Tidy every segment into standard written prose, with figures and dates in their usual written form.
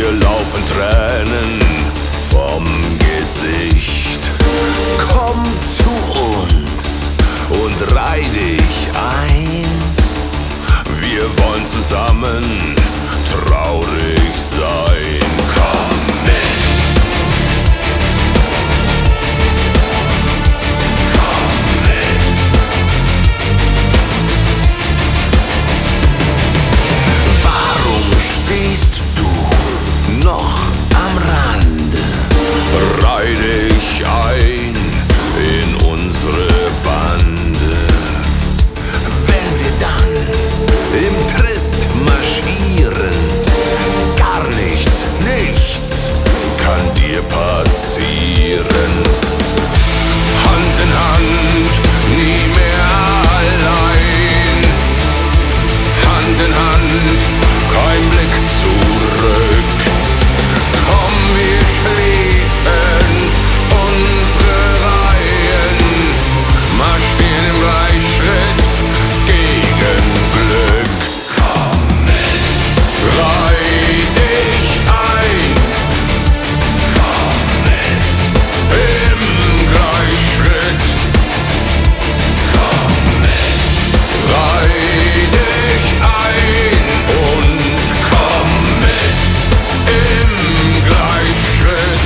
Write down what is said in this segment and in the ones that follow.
Mir laufen Tränen vom Gesicht. Komm zu uns und reih dich ein. Wir wollen zusammen traurig sein. Komm mit. Komm mit. Warum stehst du noch am Rande? Reih dich ein in unsere Bande. Wenn wir dann im Trist marschieren, gar nichts, nichts kann dir passieren. Hand in Hand, nie mehr allein. Hand in Hand, kein Blick zurück. Komm, wir schließen unsere Reihen, marschieren im Gleichschritt gegen Glück. Komm mit, reih dich ein. Komm mit, im Gleichschritt. Komm mit, reih dich ein und komm mit im Gleichschritt.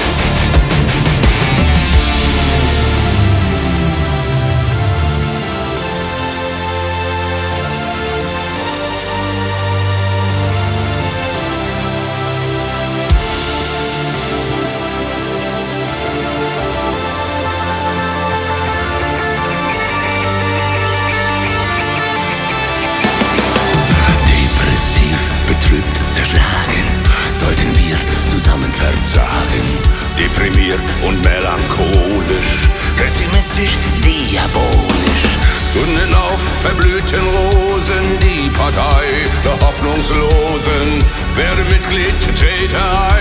Depressiv, betrübt, zerschlagen, sollten wir zusammen verzagen. Deprimiert und melancholisch, pessimistisch, diabolisch. Gründen auf verblühten Rosen die Partei der Hoffnungslosen. Werde Mitglied, trete ein.